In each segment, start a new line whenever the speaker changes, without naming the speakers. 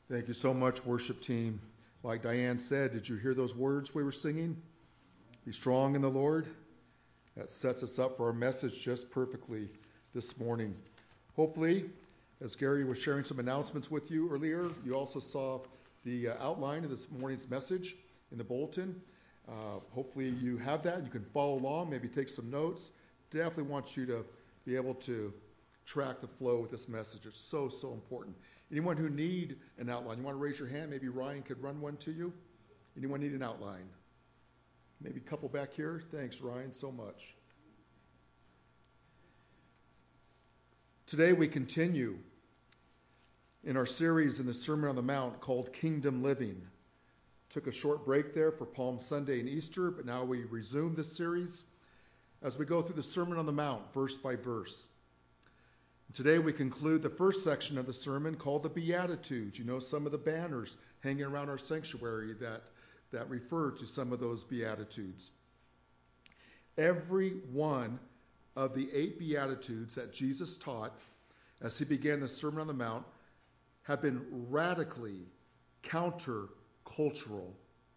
Thank you so much, worship team. Like Diane said, did you hear those words we were singing? Be strong in the Lord. That sets us up for our message just perfectly this morning. Hopefully, as Gary was sharing some announcements with you earlier, you also saw the outline of this morning's message in the bulletin. Hopefully you have that and you can follow along, maybe take some notes. Definitely want you to be able to track the flow with this message. It's so important. Anyone who need an outline, you want to raise your hand? Maybe Ryan could run one to you. Anyone need an outline? Maybe a couple back here. Thanks, Ryan, so much. Today we continue in our series in the Sermon on the Mount called Kingdom Living. Took a short break there for Palm Sunday and Easter, but now we resume this series as we go through the Sermon on the Mount, verse by verse. Today we conclude the first section of the sermon called the Beatitudes. You know, some of the banners hanging around our sanctuary that refer to some of those Beatitudes. Every one of the 8 Beatitudes that Jesus taught as he began the Sermon on the Mount have been radically counter-cultural.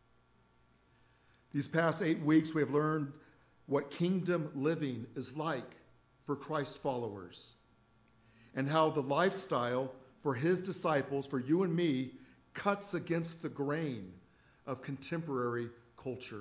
These past 8 weeks we have learned what kingdom living is like for Christ followers, and how the lifestyle for his disciples, for you and me, cuts against the grain of contemporary culture.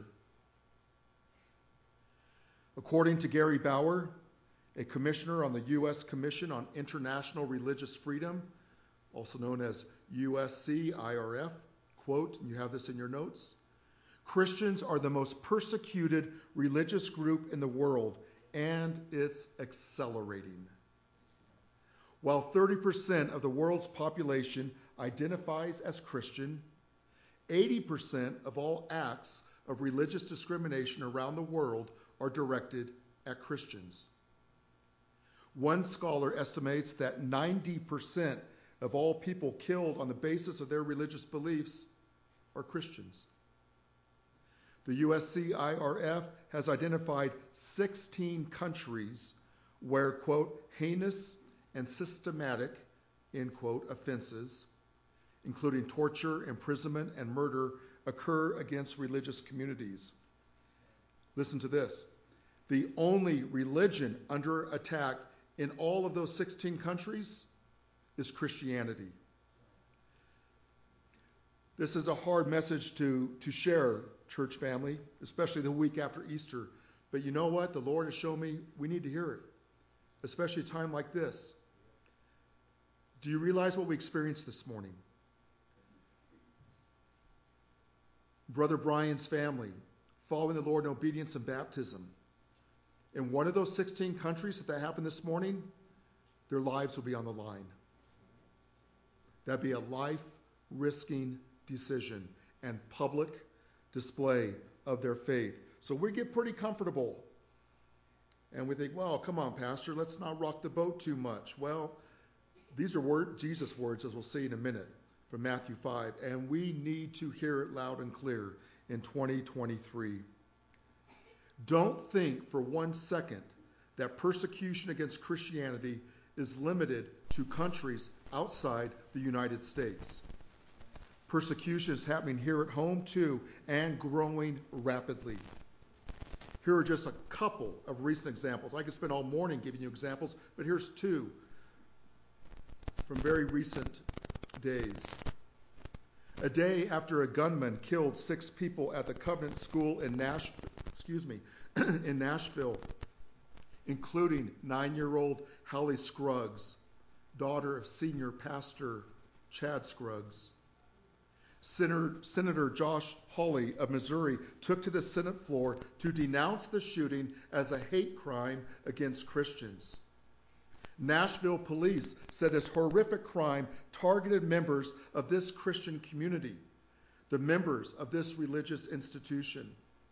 According to Gary Bauer, a commissioner on the U.S. Commission on International Religious Freedom, also known as USCIRF, quote, and you have this in your notes, Christians are the most persecuted religious group in the world, and it's accelerating. While 30% of the world's population identifies as Christian, 80% of all acts of religious discrimination around the world are directed at Christians. One scholar estimates that 90% of all people killed on the basis of their religious beliefs are Christians. The USCIRF has identified 16 countries where, quote, heinous and systematic, end quote, offenses, including torture, imprisonment, and murder, occur against religious communities. Listen to this. The only religion under attack in all of those 16 countries is Christianity. This is a hard message to share, church family, especially the week after Easter. But you know what? The Lord has shown me we need to hear it, especially a time like this. Do you realize what we experienced this morning? Brother Brian's family following the Lord in obedience and baptism. In one of those 16 countries that happened this morning, their lives will be on the line. That'd be a life-risking decision and public display of their faith. So we get pretty comfortable. And we think, well, come on, Pastor, let's not rock the boat too much. Well, these are Jesus' words, as we'll see in a minute, from Matthew 5. And we need to hear it loud and clear in 2023. Don't think for 1 second that persecution against Christianity is limited to countries outside the United States. Persecution is happening here at home too, and growing rapidly. Here are just a couple of recent examples. I could spend all morning giving you examples, but here's 2 from very recent days. A day after a gunman killed 6 people at the Covenant School in Nashville, including 9-year-old Hallie Scruggs, daughter of senior pastor Chad Scruggs. Senator Josh Hawley of Missouri took to the Senate floor to denounce the shooting as a hate crime against Christians. Nashville police said this horrific crime targeted members of this Christian community, the members of this religious institution.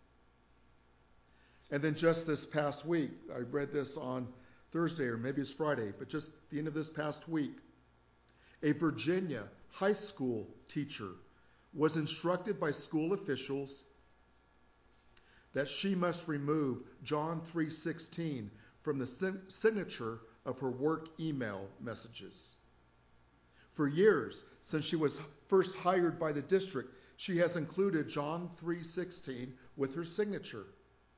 And then just this past week, I read this on Thursday or maybe it's Friday, but just the end of this past week, a Virginia high school teacher was instructed by school officials that she must remove John 3:16 from the signature of her work email messages. For years, since she was first hired by the district, she has included John 3:16 with her signature.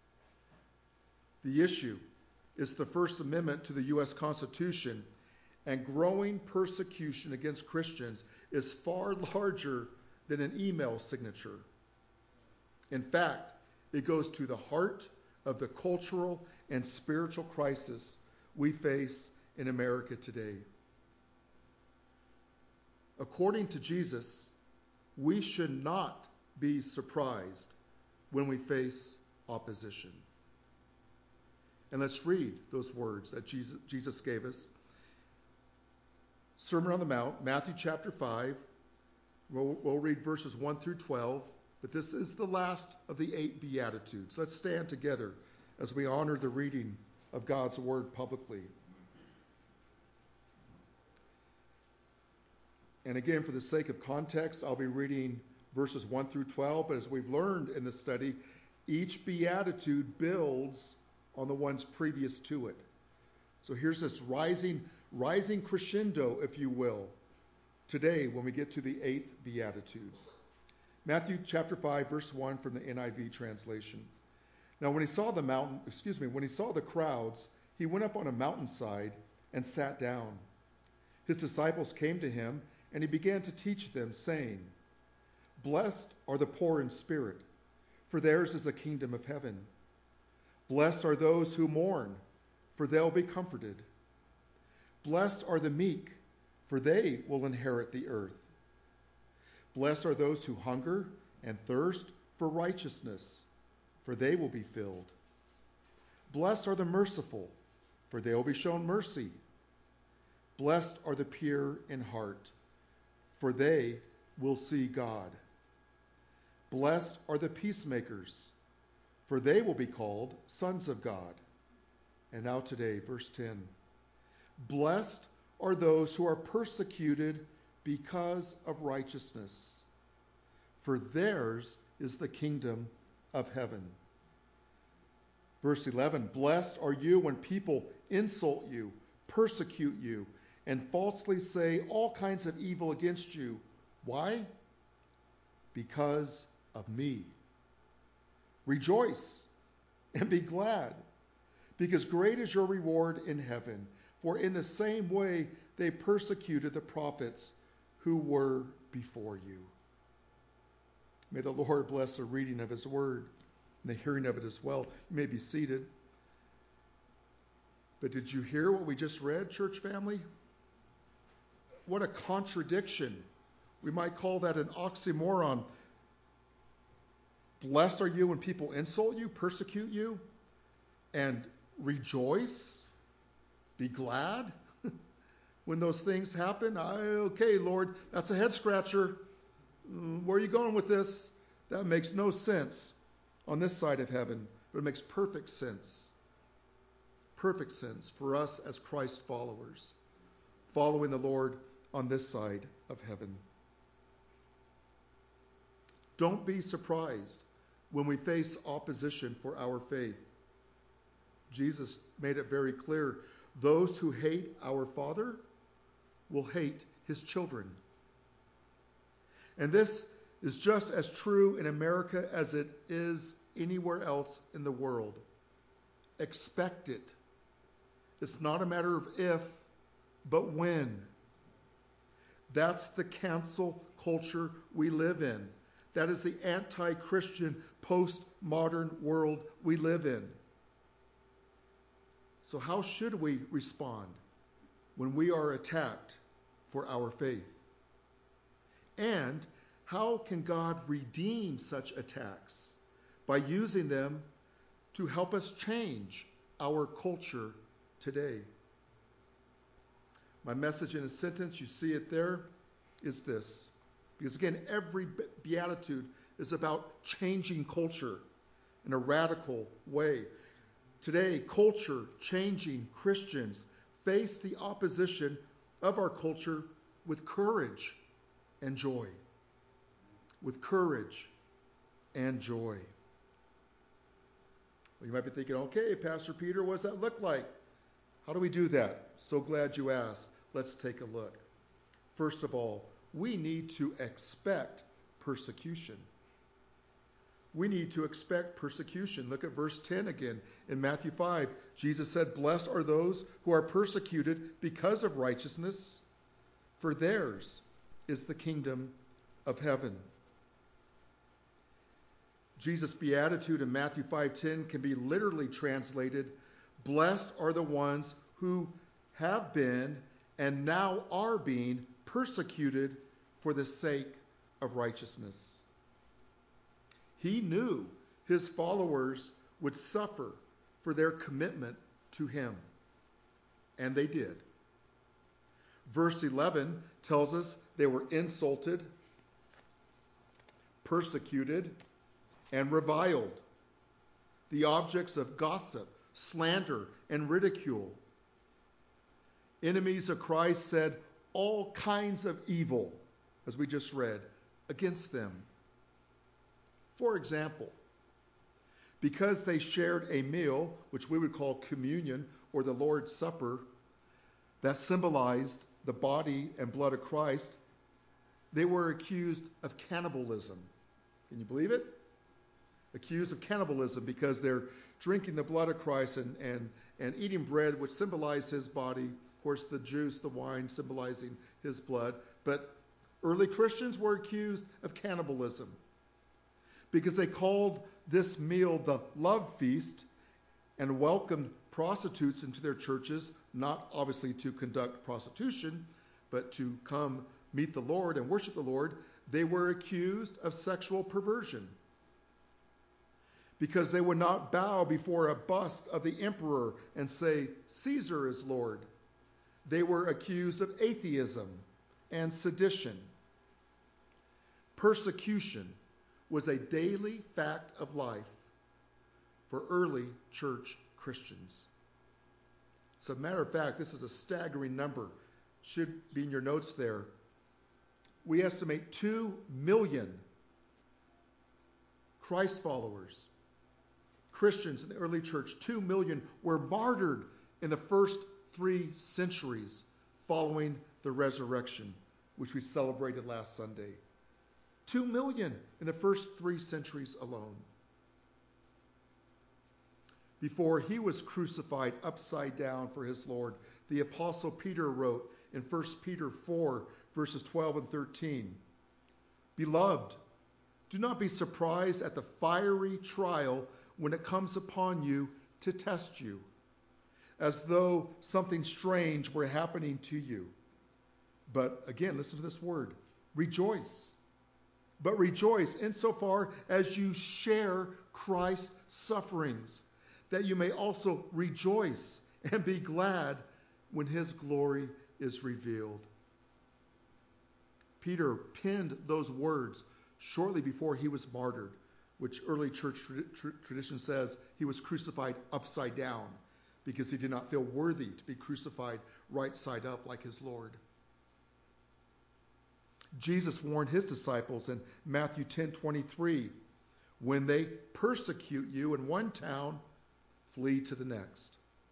The issue is the First Amendment to the U.S. Constitution, and growing persecution against Christians is far larger than an email signature. In fact, it goes to the heart of the cultural and spiritual crisis we face in America today. According to Jesus, we should not be surprised when we face opposition. And let's read those words that Jesus gave us. Sermon on the Mount, Matthew chapter 5. We'll read verses 1 through 12, but this is the last of the 8 Beatitudes. Let's stand together as we honor the reading of God's word publicly. And again, for the sake of context, I'll be reading verses 1 through 12, but as we've learned in the study, each Beatitude builds on the ones previous to it. So here's this rising crescendo, if you will, today when we get to the 8th Beatitude. Matthew chapter 5, verse 1 from the NIV translation. Now when he saw the crowds, he went up on a mountainside and sat down. His disciples came to him, and he began to teach them, saying, Blessed are the poor in spirit, for theirs is the kingdom of heaven. Blessed are those who mourn, for they'll be comforted. Blessed are the meek, for they will inherit the earth. Blessed are those who hunger and thirst for righteousness, for they will be filled. Blessed are the merciful, for they will be shown mercy. Blessed are the pure in heart, for they will see God. Blessed are the peacemakers, for they will be called sons of God. And now today, verse 10. Blessed are those who are persecuted because of righteousness, for theirs is the kingdom of heaven. Verse 11. Blessed are you when people insult you, persecute you, and falsely say all kinds of evil against you. Why? Because of me. Rejoice and be glad, because great is your reward in heaven. For in the same way they persecuted the prophets who were before you. May the Lord bless the reading of his word and the hearing of it as well. You may be seated. But did you hear what we just read, church family? What a contradiction. We might call that an oxymoron. Blessed are you when people insult you, persecute you, and rejoice, be glad when those things happen. Okay, Lord, that's a head scratcher. Where are you going with this? That makes no sense on this side of heaven, but it makes perfect sense. Perfect sense for us as Christ followers, following the Lord on this side of heaven. Don't be surprised when we face opposition for our faith. Jesus made it very clear. Those who hate our Father will hate his children. And this is just as true in America as it is anywhere else in the world. Expect it. It's not a matter of if, but when. That's the cancel culture we live in. That is the anti-Christian, post-modern world we live in. So how should we respond when we are attacked for our faith? And how can God redeem such attacks? By using them to help us change our culture today. My message in a sentence, you see it there, is this. Because again, every beatitude is about changing culture in a radical way. Today, culture changing Christians face the opposition of our culture with courage and joy. With courage and joy. Well, you might be thinking, okay, Pastor Peter, what does that look like? How do we do that? So glad you asked. Let's take a look. First of all, we need to expect persecution. We need to expect persecution. Look at verse 10 again. In Matthew 5, Jesus said, "Blessed are those who are persecuted because of righteousness, for theirs is the kingdom of heaven." Jesus' beatitude in Matthew 5:10 can be literally translated, "Blessed are the ones who have been and now are being persecuted for the sake of righteousness." He knew his followers would suffer for their commitment to him, and they did. Verse 11 tells us they were insulted, persecuted, and reviled, the objects of gossip, slander, and ridicule. Enemies of Christ said all kinds of evil, as we just read, against them. For example, because they shared a meal, which we would call communion or the Lord's Supper, that symbolized the body and blood of Christ, they were accused of cannibalism. Can you believe it? Accused of cannibalism because they're drinking the blood of Christ and eating bread, which symbolized his body. Of course, the juice, the wine, symbolizing his blood. But early Christians were accused of cannibalism because they called this meal the love feast and welcomed prostitutes into their churches, not obviously to conduct prostitution, but to come meet the Lord and worship the Lord. They were accused of sexual perversion because they would not bow before a bust of the emperor and say, "Caesar is Lord." They were accused of atheism and sedition. Persecution was a daily fact of life for early church Christians. As a matter of fact, this is a staggering number. Should be in your notes there. We estimate 2 million Christ followers, Christians in the early church, 2 million were martyred in the first 3 centuries following the resurrection, which we celebrated last Sunday. 2 million in the first 3 centuries alone. Before he was crucified upside down for his Lord, the Apostle Peter wrote in 1 Peter 4, verses 12 and 13, "Beloved, do not be surprised at the fiery trial when it comes upon you to test you, as though something strange were happening to you. But," again, listen to this word, "rejoice. But rejoice insofar as you share Christ's sufferings, that you may also rejoice and be glad when his glory is revealed." Peter penned those words shortly before he was martyred, which early church tradition says he was crucified upside down because he did not feel worthy to be crucified right side up like his Lord. Jesus warned his disciples in Matthew 10:23, "When they persecute you in one town, flee to the next."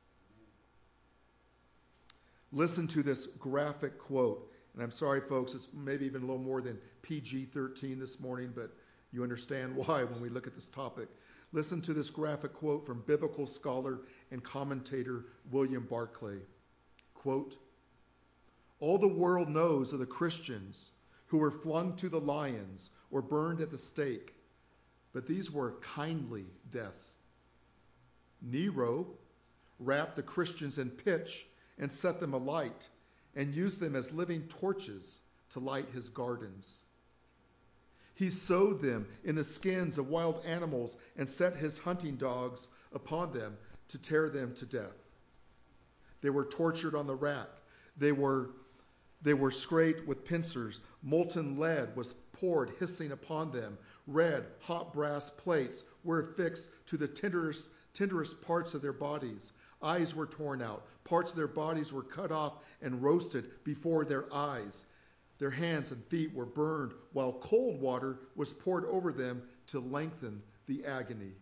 Listen to this graphic quote. And I'm sorry, folks, it's maybe even a little more than PG-13 this morning, but you understand why when we look at this topic. Listen to this graphic quote from biblical scholar and commentator William Barclay. Quote, "All the world knows of the Christians who were flung to the lions or burned at the stake, but these were kindly deaths. Nero wrapped the Christians in pitch and set them alight and used them as living torches to light his gardens. He sewed them in the skins of wild animals and set his hunting dogs upon them to tear them to death. They were tortured on the rack. They were scraped with pincers. Molten lead was poured hissing upon them. Red, hot brass plates were affixed to the tenderest parts of their bodies. Eyes were torn out. Parts of their bodies were cut off and roasted before their eyes. Their hands and feet were burned, while cold water was poured over them to lengthen the agony.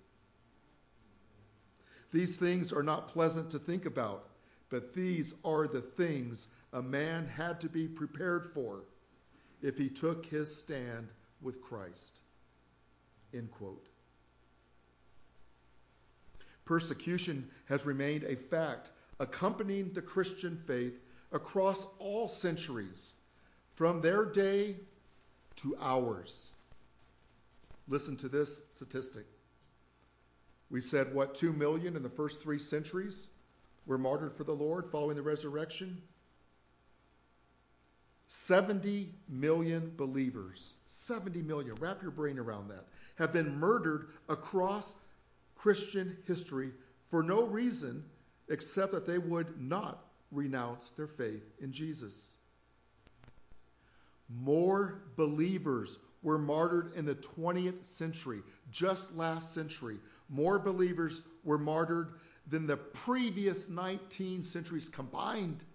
These things are not pleasant to think about, but these are the things a man had to be prepared for if he took his stand with Christ. End quote. Persecution has remained a fact accompanying the Christian faith across all centuries, from their day to ours. Listen to this statistic. We said, 2 million in the first 3 centuries were martyred for the Lord following the resurrection? 70 million believers, 70 million, wrap your brain around that, have been murdered across Christian history for no reason except that they would not renounce their faith in Jesus. More believers were martyred in the 20th century, just last century. More believers were martyred than the previous 19 centuries combined.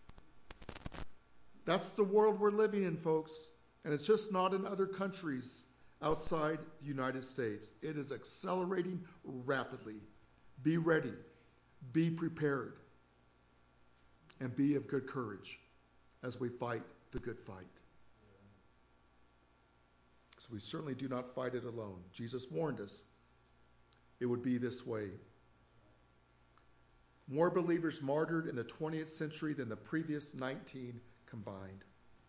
That's the world we're living in, folks. And it's just not in other countries outside the United States. It is accelerating rapidly. Be ready. Be prepared. And be of good courage as we fight the good fight. So we certainly do not fight it alone. Jesus warned us it would be this way. More believers martyred in the 20th century than the previous 19 combined.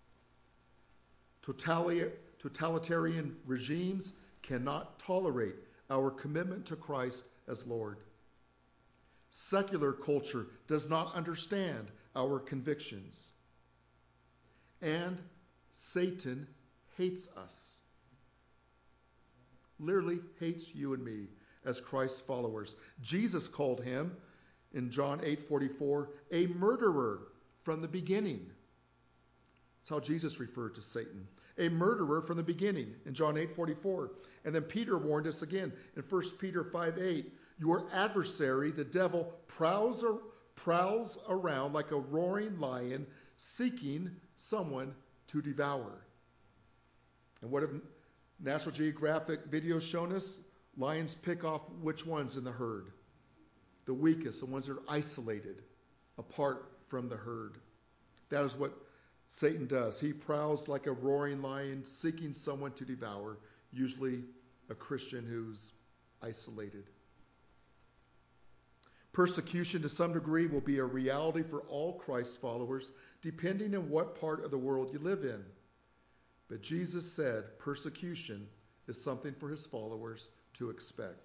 Totalitarian regimes cannot tolerate our commitment to Christ as Lord. Secular culture does not understand our convictions. And Satan hates us. Literally hates you and me as Christ's followers. Jesus called him, in John 8:44, a murderer from the beginning. That's how Jesus referred to Satan. A murderer from the beginning in John 8:44. And then Peter warned us again in 1 Peter 5:8. Your adversary, the devil, prowls around like a roaring lion, seeking someone to devour. And what have National Geographic videos shown us? Lions pick off which ones in the herd? The weakest, the ones that are isolated, apart from the herd. That is what Satan does. He prowls like a roaring lion, seeking someone to devour, usually a Christian who's isolated. Persecution to some degree will be a reality for all Christ's followers, depending on what part of the world you live in. But Jesus said persecution is something for his followers to expect.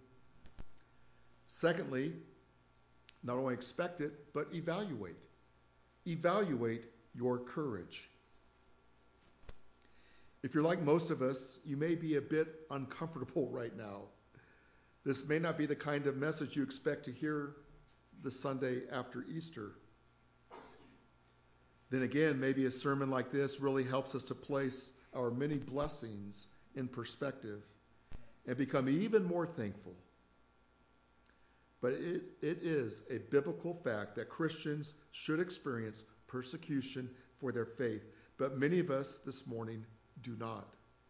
Secondly, not only expect it, but evaluate. Evaluate your courage. If you're like most of us, you may be a bit uncomfortable right now. This may not be the kind of message you expect to hear the Sunday after Easter. Then again, maybe a sermon like this really helps us to place our many blessings in perspective and become even more thankful. But it is a biblical fact that Christians should experience persecution for their faith, but many of us this morning do not.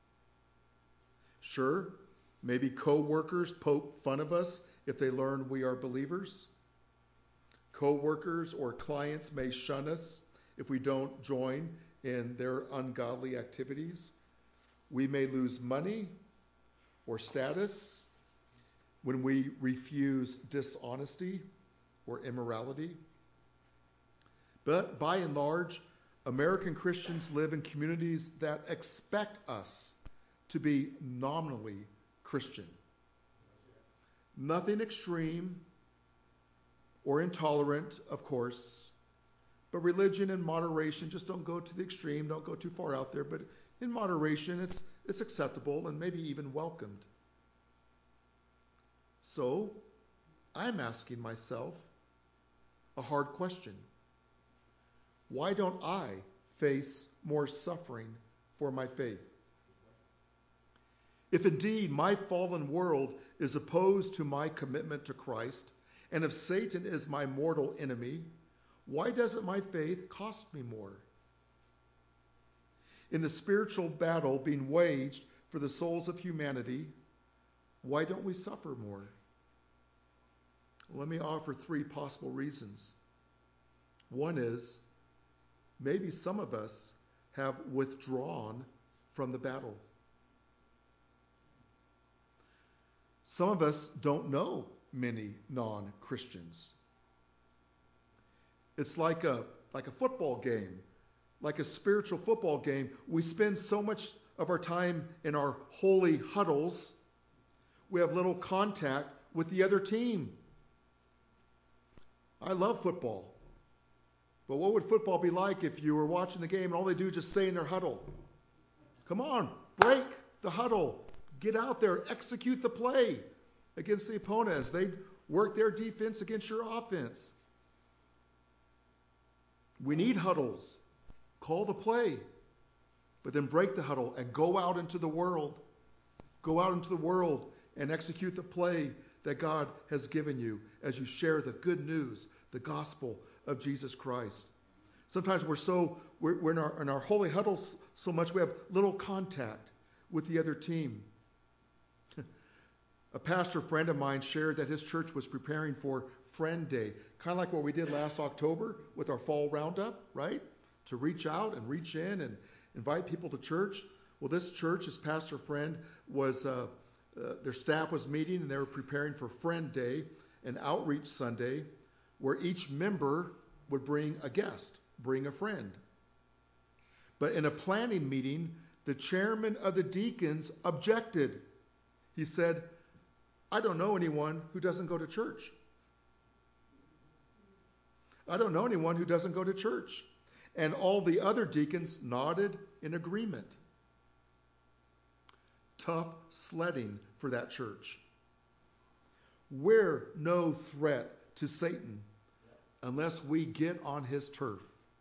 Sure, maybe co-workers poke fun of us if they learn we are believers. Co-workers or clients may shun us if we don't join in their ungodly activities. We may lose money or status when we refuse dishonesty or immorality. But by and large, American Christians live in communities that expect us to be nominally Christian. Nothing extreme or intolerant, of course, but religion in moderation. Just don't go to the extreme, don't go too far out there, but in moderation, it's acceptable and maybe even welcomed. So, I'm asking myself a hard question. Why don't I face more suffering for my faith? If indeed my fallen world is opposed to my commitment to Christ, and if Satan is my mortal enemy, why doesn't my faith cost me more? In the spiritual battle being waged for the souls of humanity, why don't we suffer more? Let me offer 3 possible reasons. One is maybe some of us have withdrawn from the battle. Some of us don't know many non-Christians. It's like a football game, like a spiritual football game. We spend so much of our time in our holy huddles, we have little contact with the other team. I love football. But what would football be like if you were watching the game and all they do is just stay in their huddle? Come on, break the huddle. Get out there, execute the play against the opponent as they work their defense against your offense. We need huddles. Call the play. But then break the huddle and go out into the world. Go out into the world and execute the play that God has given you as you share the good news, the gospel of Jesus Christ. Sometimes we're in our holy huddles so much we have little contact with the other team. A pastor friend of mine shared that his church was preparing for Friend Day, kind of like what we did last October with our fall roundup, right? To reach out and reach in and invite people to church. Well, this church, his pastor friend, was their staff was meeting and they were preparing for Friend Day, an outreach Sunday, where each member would bring a guest, bring a friend. But in a planning meeting, the chairman of the deacons objected. He said, I don't know anyone who doesn't go to church. I don't know anyone who doesn't go to church. And all the other deacons nodded in agreement. Tough sledding for that church. We're no threat to Satan unless we get on his turf.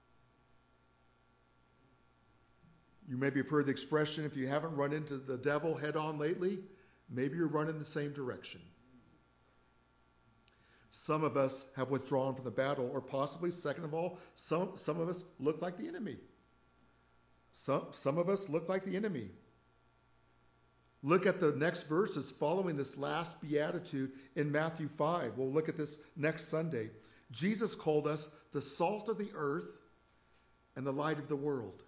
You maybe have heard the expression, if you haven't run into the devil head on lately, maybe you're running the same direction. Some of us have withdrawn from the battle, or possibly, second of all, some of us look like the enemy. Some of us look like the enemy. Look at the next verses following this last beatitude in Matthew 5. We'll look at this next Sunday. Jesus called us the salt of the earth and the light of the world.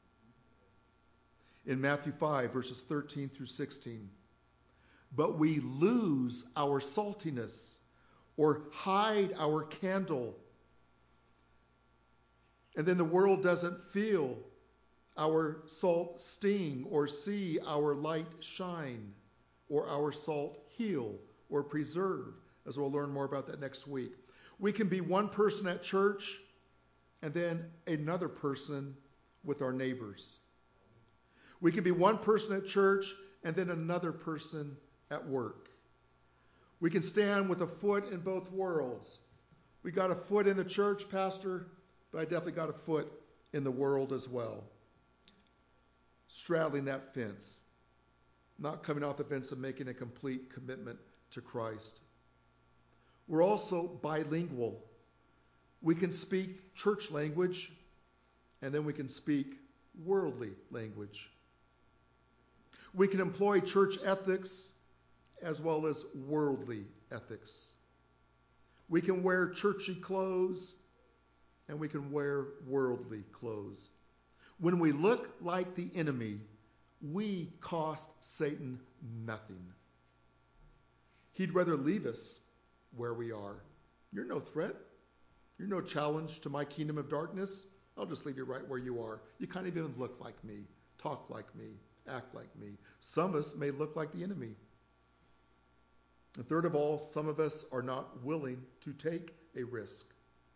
In Matthew 5, verses 13 through 16. But we lose our saltiness or hide our candle. And then the world doesn't feel our salt sting or see our light shine or our salt heal or preserve, as we'll learn more about that next week. We can be one person at church and then another person with our neighbors. We can be one person at church and then another person at work. We can stand with a foot in both worlds. We got a foot in the church, Pastor, but I definitely got a foot in the world as well. Straddling that fence. Not coming off the fence and making a complete commitment to Christ. We're also bilingual. We can speak church language, and then we can speak worldly language. We can employ church ethics as well as worldly ethics. We can wear churchy clothes, and we can wear worldly clothes. When we look like the enemy, we cost Satan nothing. He'd rather leave us where we are. You're no threat. You're no challenge to my kingdom of darkness. I'll just leave you right where you are. You can't even look like me, talk like me, act like me. Some of us may look like the enemy. And third of all, some of us are not willing to take a risk.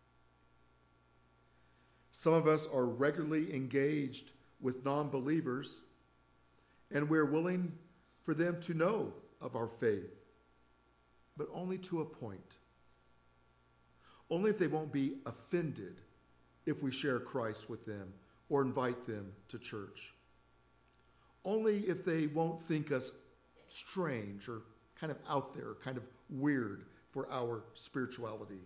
Some of us are regularly engaged with non-believers, and we're willing for them to know of our faith, but only to a point. Only if they won't be offended if we share Christ with them or invite them to church. Only if they won't think us strange or kind of out there, kind of weird for our spirituality.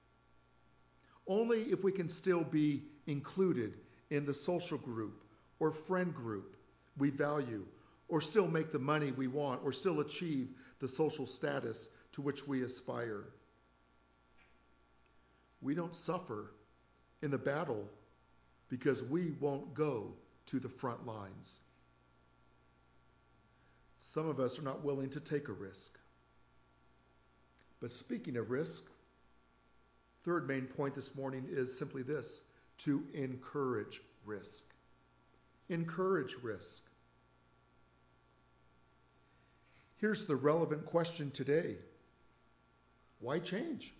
Only if we can still be included in the social group or friend group we value, or still make the money we want, or still achieve the social status to which we aspire. We don't suffer in the battle because we won't go to the front lines. Some of us are not willing to take a risk. But speaking of risk, third main point this morning is simply this: to encourage risk. Encourage risk. Here's the relevant question today. Why change?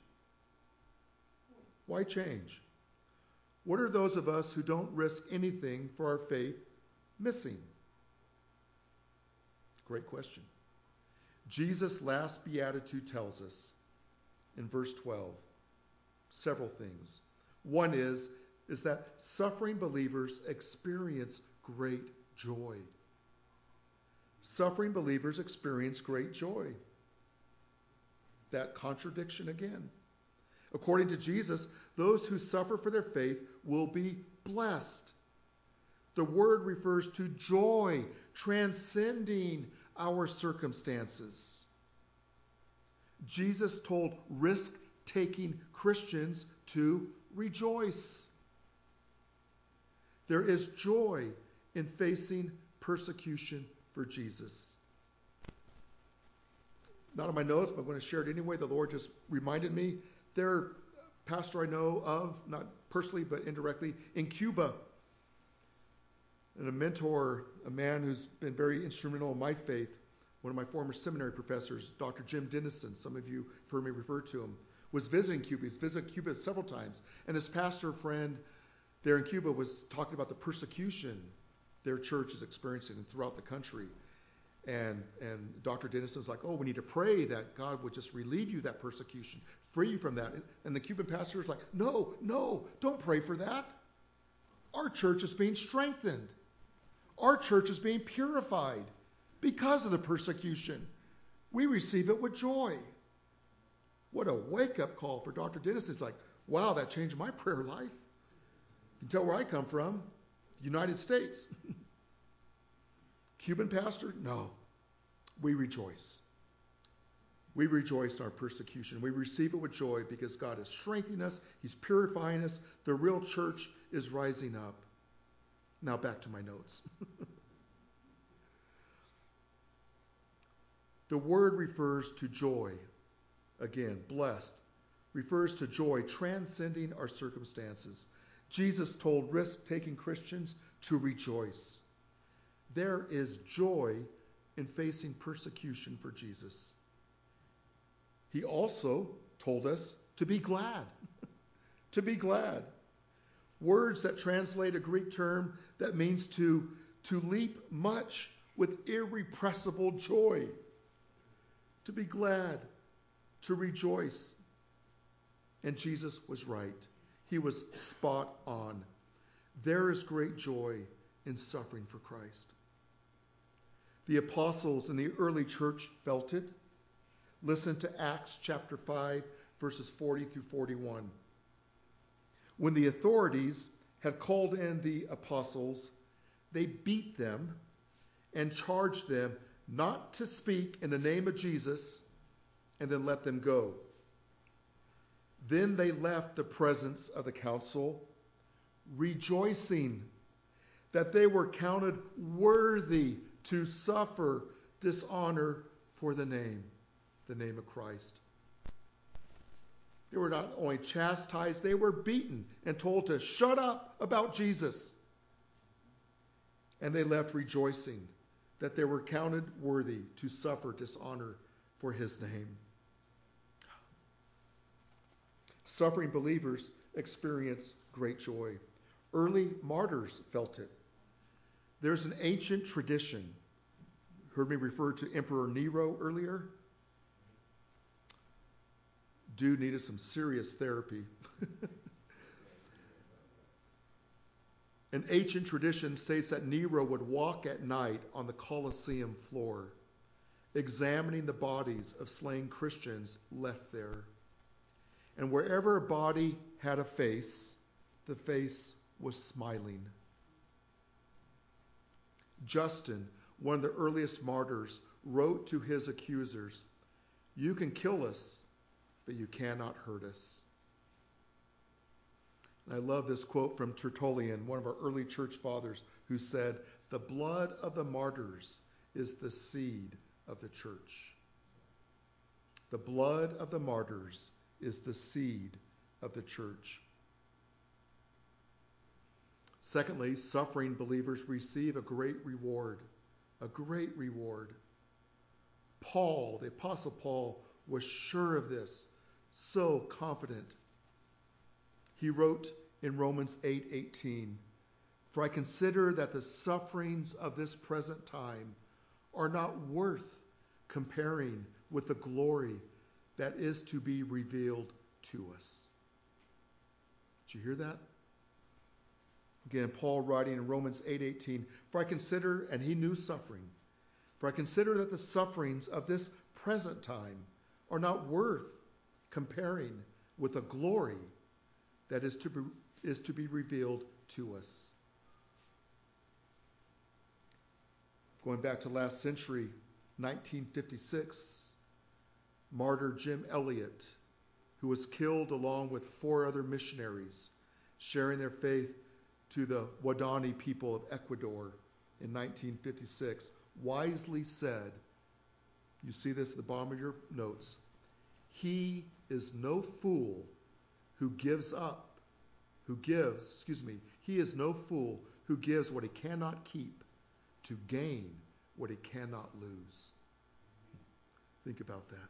Why change? What are those of us who don't risk anything for our faith missing? Great question. Jesus' last beatitude tells us in verse 12 several things. One is that suffering believers experience great joy. Suffering believers experience great joy. That contradiction again. According to Jesus, those who suffer for their faith will be blessed. The word refers to joy transcending our circumstances. Jesus told risk-taking Christians to rejoice. There is joy in facing persecution for Jesus. Not on my notes, but I'm going to share it anyway. The Lord just reminded me. There, pastor I know of, not personally, but indirectly, in Cuba. And a mentor, a man who's been very instrumental in my faith, one of my former seminary professors, Dr. Jim Dennison, some of you have heard me refer to him, was visiting Cuba. He's visited Cuba several times. And this pastor friend there in Cuba was talking about the persecution their church is experiencing throughout the country. And Dr. Dennison's like, oh, we need to pray that God would just relieve you that persecution, free you from that. And the Cuban pastor is like, no, don't pray for that. Our church is being strengthened. Our church is being purified because of the persecution. We receive it with joy. What a wake-up call for Dr. Dennison. It's like, wow, that changed my prayer life. You can tell where I come from, United States. Cuban pastor? No. We rejoice. We rejoice in our persecution. We receive it with joy because God is strengthening us. He's purifying us. The real church is rising up. Now back to my notes. The word refers to joy. Again, blessed. Refers to joy transcending our circumstances. Jesus told risk-taking Christians to rejoice. There is joy in facing persecution for Jesus. He also told us to be glad. To be glad. Words that translate a Greek term that means to leap much with irrepressible joy. To be glad. To rejoice. And Jesus was right. He was spot on. There is great joy in suffering for Christ. The apostles in the early church felt it. Listen to Acts chapter 5, verses 40 through 41. When the authorities had called in the apostles, they beat them and charged them not to speak in the name of Jesus, and then let them go. Then they left the presence of the council, rejoicing that they were counted worthy to suffer dishonor for the name of Christ. They were not only chastised, they were beaten and told to shut up about Jesus. And they left rejoicing that they were counted worthy to suffer dishonor for his name. Suffering believers experience great joy. Early martyrs felt it. There's an ancient tradition. Heard me refer to Emperor Nero earlier. Dude needed some serious therapy. An ancient tradition states that Nero would walk at night on the Colosseum floor, examining the bodies of slain Christians left there. And wherever a body had a face, the face was smiling. Justin, one of the earliest martyrs, wrote to his accusers, "You can kill us, but you cannot hurt us." And I love this quote from Tertullian, one of our early church fathers, who said, "The blood of the martyrs is the seed of the church." The blood of the martyrs is the seed of the church. Secondly, suffering believers receive a great reward. A great reward. Paul, the Apostle Paul, was sure of this, so confident. He wrote in Romans 8:18, "For I consider that the sufferings of this present time are not worth comparing with the glory that is to be revealed to us." Did you hear that? Again, Paul writing in Romans 8:18, "For I consider," and he knew suffering, "For I consider that the sufferings of this present time are not worth comparing with the glory that is to be revealed to us." Going back to last century, 1956, martyr Jim Elliot, who was killed along with 4 other missionaries sharing their faith to the Wadani people of Ecuador in 1956, wisely said, you see this at the bottom of your notes, he is no fool who gives what he cannot keep to gain what he cannot lose. Think about that.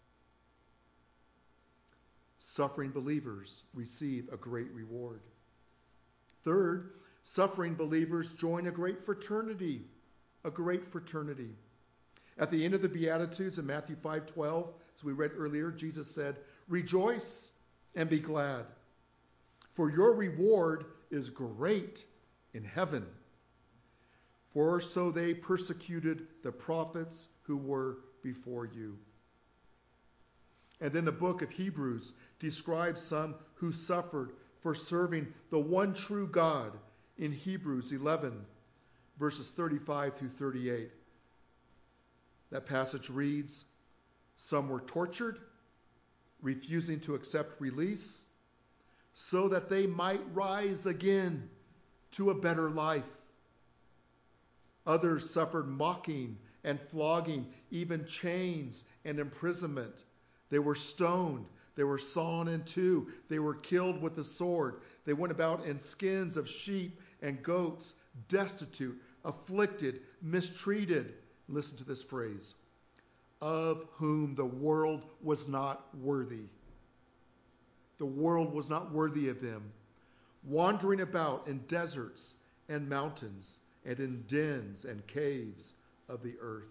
Suffering believers receive a great reward. Third, suffering believers join a great fraternity. A great fraternity. At the end of the Beatitudes in Matthew 5:12, as we read earlier, Jesus said, "Rejoice and be glad, for your reward is great in heaven. For so they persecuted the prophets who were before you." And then the book of Hebrews describes some who suffered for serving the one true God in Hebrews 11, verses 35 through 38. That passage reads, "Some were tortured, refusing to accept release, so that they might rise again to a better life. Others suffered mocking and flogging, even chains and imprisonment. They were stoned. They were sawn in two. They were killed with the sword. They went about in skins of sheep and goats, destitute, afflicted, mistreated." Listen to this phrase. "Of whom the world was not worthy." The world was not worthy of them. "Wandering about in deserts and mountains and in dens and caves of the earth."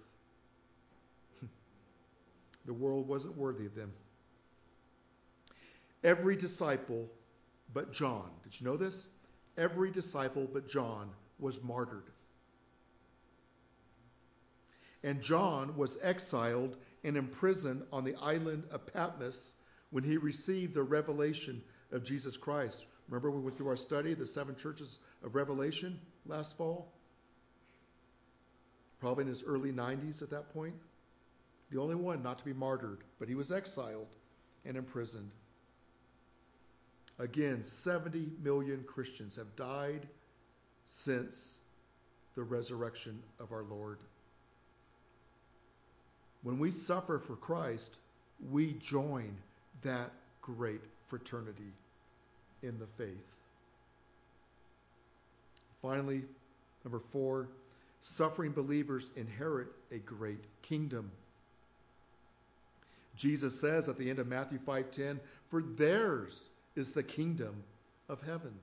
The world wasn't worthy of them. Every disciple but John, did you know this? Every disciple but John was martyred. And John was exiled and imprisoned on the island of Patmos when he received the revelation of Jesus Christ. Remember we went through our study, the 7 churches of Revelation last fall? Probably in his early 90s at that point. The only one not to be martyred, but he was exiled and imprisoned. Again, 70 million Christians have died since the resurrection of our Lord. When we suffer for Christ, we join that great fraternity in the faith. Finally, number 4, suffering believers inherit a great kingdom. Jesus says at the end of Matthew 5:10, "For theirs is the kingdom of heaven."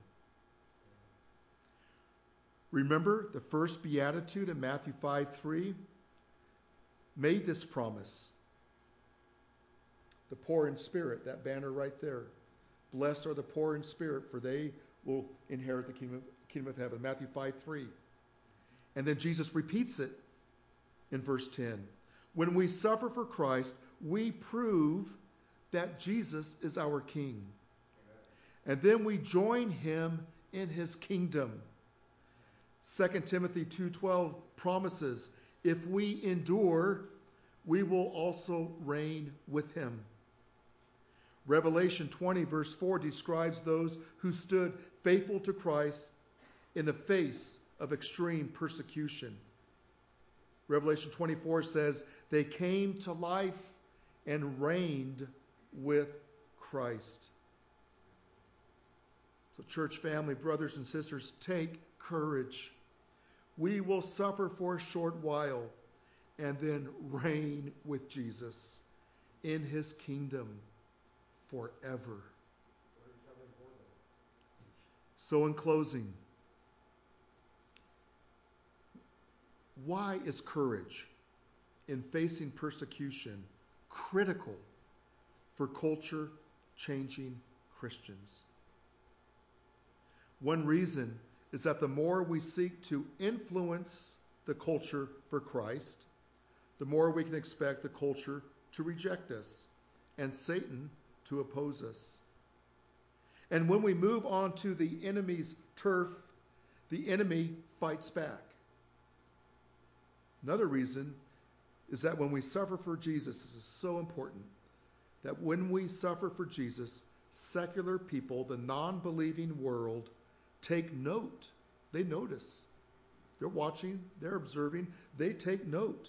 Remember the first beatitude in Matthew 5:3 made this promise. The poor in spirit, that banner right there. "Blessed are the poor in spirit, for they will inherit the kingdom of heaven." Matthew 5:3. And then Jesus repeats it in verse 10. When we suffer for Christ, we prove that Jesus is our King. And then we join him in his kingdom. 2 Timothy 2:12 promises, if we endure, we will also reign with him. Revelation 20, verse 4 describes those who stood faithful to Christ in the face of extreme persecution. Revelation 24 says, they came to life and reigned with Christ. So, church family, brothers and sisters, take courage. We will suffer for a short while and then reign with Jesus in his kingdom forever. So, in closing, why is courage in facing persecution critical for culture-changing Christians? One reason is that the more we seek to influence the culture for Christ, the more we can expect the culture to reject us and Satan to oppose us. And when we move on to the enemy's turf, the enemy fights back. Another reason is that when we suffer for Jesus, this is so important, that when we suffer for Jesus, secular people, the non-believing world, take note. They notice. They're watching, they're observing, they take note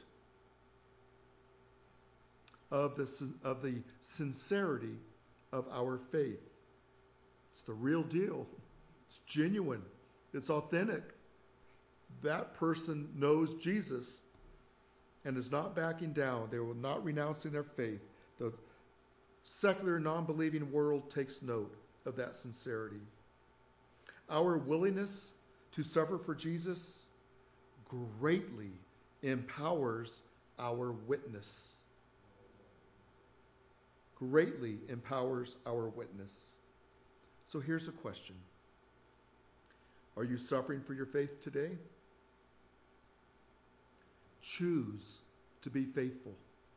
of the sincerity of our faith. It's the real deal. It's genuine. It's authentic. That person knows Jesus and is not backing down. They will not renouncing their faith. The secular, non-believing world takes note of that sincerity. Our willingness to suffer for Jesus greatly empowers our witness. Greatly empowers our witness. So here's a question. Are you suffering for your faith today? Choose to be faithful,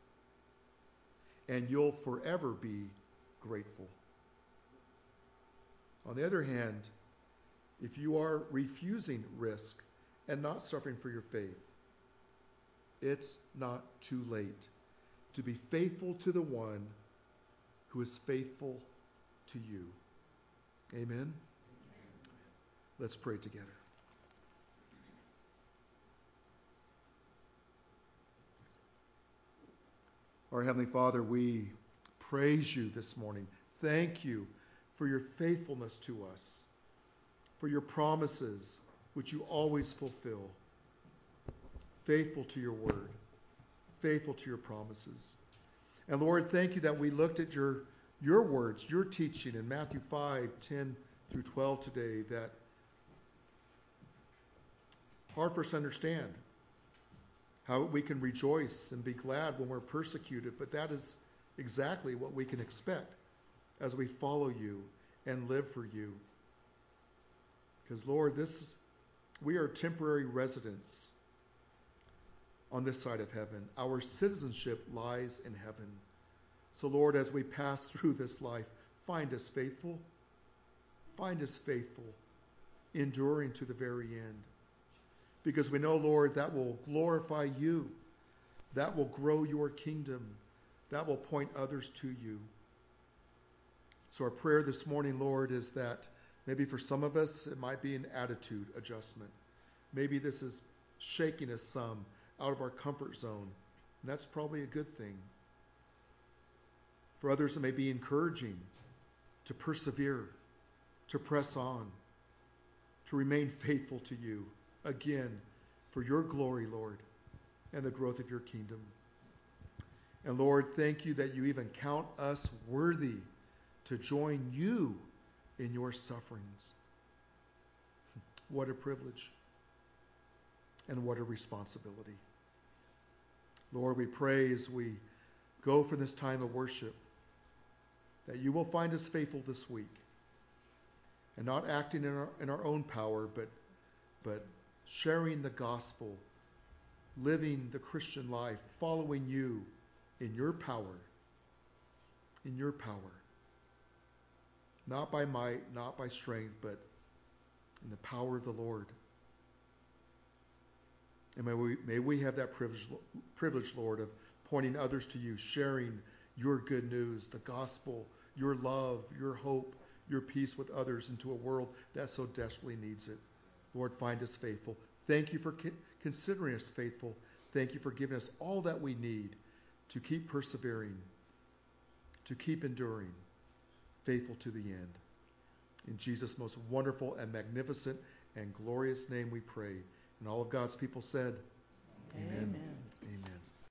and you'll forever be grateful. On the other hand, if you are refusing risk and not suffering for your faith, it's not too late to be faithful to the one who is faithful to you. Amen? Let's pray together. Our Heavenly Father, we praise you this morning. Thank you for your faithfulness to us, for your promises, which you always fulfill. Faithful to your word, faithful to your promises. And Lord, thank you that we looked at your words, your teaching in Matthew 5, 10 through 12 today, that hard for us to understand how we can rejoice and be glad when we're persecuted, but that is exactly what we can expect as we follow you and live for you. Because Lord, we are temporary residents on this side of heaven. Our citizenship lies in heaven. So Lord, as we pass through this life, find us faithful. Find us faithful, enduring to the very end. Because we know, Lord, that will glorify you. That will grow your kingdom. That will point others to you. So our prayer this morning, Lord, is that maybe for some of us, it might be an attitude adjustment. Maybe this is shaking us some out of our comfort zone. And that's probably a good thing. For others, it may be encouraging to persevere, to press on, to remain faithful to you. Again, for your glory, Lord, and the growth of your kingdom. And Lord, thank you that you even count us worthy to join you in your sufferings. What a privilege and what a responsibility. Lord, we pray as we go for this time of worship that you will find us faithful this week and not acting in our own power, but sharing the gospel, living the Christian life, following you in your power, not by might, not by strength, but in the power of the Lord. And may we have that privilege, Lord, of pointing others to you, sharing your good news, the gospel, your love, your hope, your peace with others into a world that so desperately needs it. Lord, find us faithful. Thank you for considering us faithful. Thank you for giving us all that we need to keep persevering, to keep enduring, faithful to the end. In Jesus' most wonderful and magnificent and glorious name we pray. And all of God's people said, Amen. Amen.